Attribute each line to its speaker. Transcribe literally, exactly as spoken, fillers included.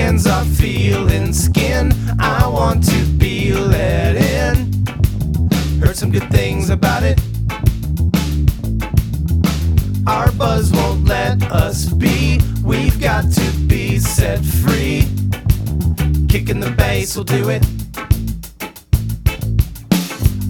Speaker 1: hands are feeling skin. I want to be let in. Heard some good things about it. Our buzz won't let us be. We've got to be set free. Kicking the bass will do it.